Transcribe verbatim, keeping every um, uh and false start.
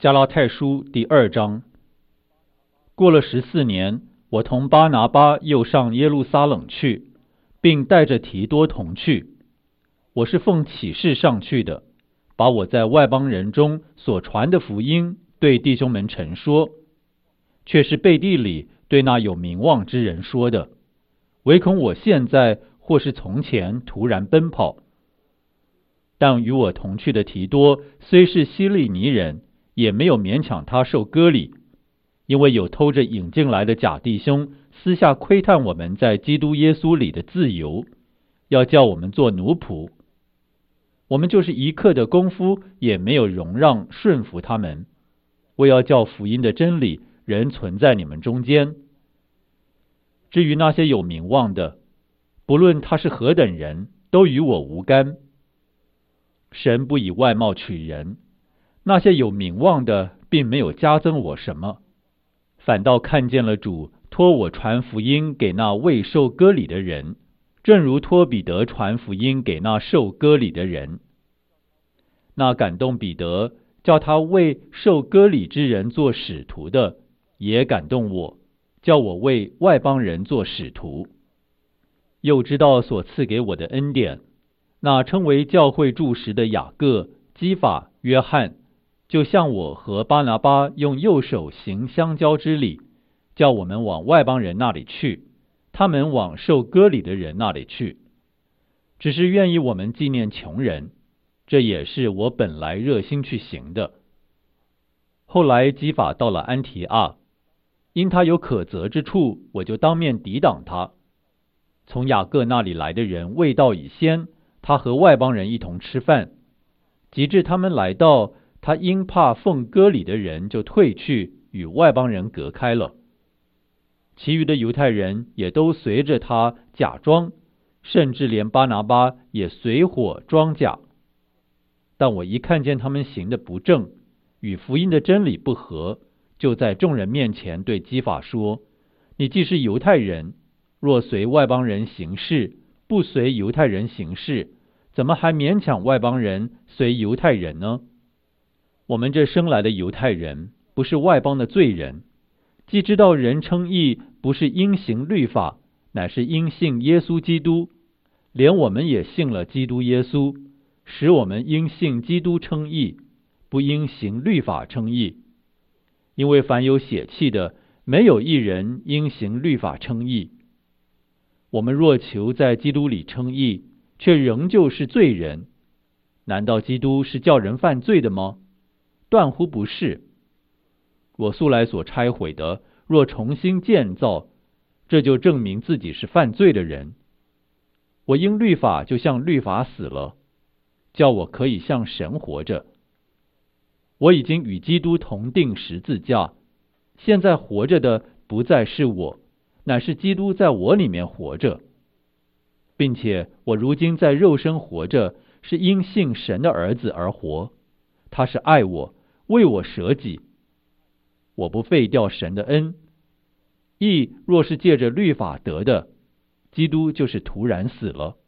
加拉太书第二章。过了十四年，我同巴拿巴又上耶路撒冷去，并带着提多同去。我是奉启示上去的，把我在外邦人中所传的福音对弟兄们陈说，却是背地里对那有名望之人说的，唯恐我现在或是从前突然奔跑。但与我同去的提多虽是希利尼人，也没有勉强他受割礼，因为有偷着引进来的假弟兄私下窥探我们在基督耶稣里的自由，要叫我们做奴仆。我们就是一刻的功夫也没有容让顺服他们，为要叫福音的真理仍存在你们中间。至于那些有名望的，不论他是何等人，都与我无干。神不以外貌取人，那些有名望的并没有加增我什么，反倒看见了主托我传福音给那未受割礼的人，正如托彼得传福音给那受割礼的人。那感动彼得叫他为受割礼之人做使徒的，也感动我，叫我为外邦人做使徒。又知道所赐给我的恩典，那称为教会柱石的雅各、基法、约翰，就像我和巴拿巴用右手行相交之礼，叫我们往外邦人那里去，他们往受割礼的人那里去。只是愿意我们纪念穷人，这也是我本来热心去行的。后来基法到了安提阿，因他有可责之处，我就当面抵挡他。从雅各那里来的人未到以先，他和外邦人一同吃饭，及至他们来到，他因怕奉割礼的人，就退去，与外邦人隔开了。其余的犹太人也都随着他假装，甚至连巴拿巴也随伙装假。但我一看见他们行的不正，与福音的真理不合，就在众人面前对基法说：你既是犹太人，若随外邦人行事，不随犹太人行事，怎么还勉强外邦人随犹太人呢？我们这生来的犹太人，不是外邦的罪人，既知道人称义不是因行律法，乃是因信耶稣基督，连我们也信了基督耶稣，使我们因信基督称义，不因行律法称义。因为凡有血气的，没有一人因行律法称义。我们若求在基督里称义，却仍旧是罪人，难道基督是叫人犯罪的吗？断乎不是。我素来所拆毁的，若重新建造，这就证明自己是犯罪的人。我因律法就像律法死了，叫我可以向神活着。我已经与基督同定十字架，现在活着的不再是我，乃是基督在我里面活着，并且我如今在肉身活着，是因信神的儿子而活。他是爱我，为我舍己。我不废掉神的恩。义若是借着律法得的，基督就是徒然死了。